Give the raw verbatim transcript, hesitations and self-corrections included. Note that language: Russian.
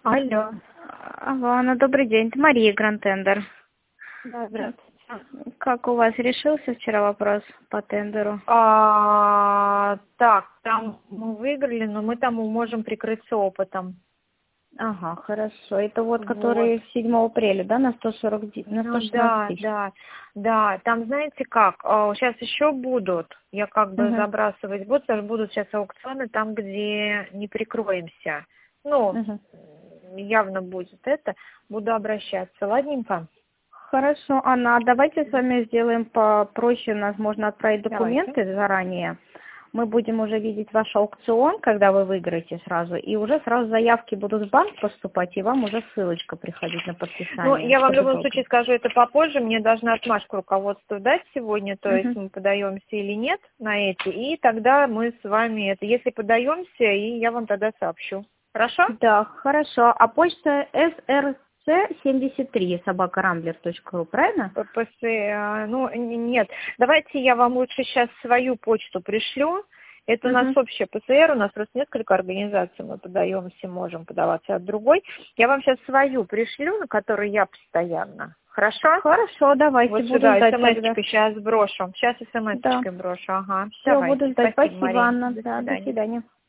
Алло. Алло, Анна, добрый день. Это Мария Гранд-тендер. Да, здравствуйте. Как у вас решился вчера вопрос по тендеру? А, так, там мы выиграли, но мы там можем прикрыться опытом. Ага, хорошо. Это вот, Вот. который седьмого апреля, да, на сто сорок, ди- на Ну сто шестнадцать да, тысяч? да, да. Там знаете как, сейчас еще будут, я как бы Угу. забрасывать буду, потому что будут сейчас аукционы там, где не прикроемся. Ну, Угу. явно будет это, буду обращаться. Ладненько? Хорошо, Анна, а давайте с вами сделаем попроще. Нас можно отправить Давайте. документы заранее. Мы будем уже видеть ваш аукцион, когда вы выиграете сразу, и уже сразу заявки будут в банк поступать, и вам уже ссылочка приходить на подписание. Ну, я вам в чтобы любом долго. случае скажу это попозже. Мне должна отмашку руководству дать сегодня, то есть Мгм. мы подаемся или нет на эти, и тогда мы с вами это, если подаемся, и я вам тогда сообщу. Хорошо? Да, хорошо. А почта эс эр цэ семьдесят три собака рамблер точка ру, правильно? ППС, а, ну, н- нет. Давайте я вам лучше сейчас свою почту пришлю. Это у нас Мгм. общая ПСР, у нас просто несколько организаций, мы подаемся, можем подаваться от другой. Я вам сейчас свою пришлю, на которой я постоянно. Хорошо? Хорошо, давайте, Вот буду сюда ждать тогда. смс-очкой сейчас брошу. Сейчас Да. смс-очкой брошу. Ага. Все, буду Давайте. ждать. Спасибо, Спасибо, Мария. Анна. До Да, до свидания. свидания.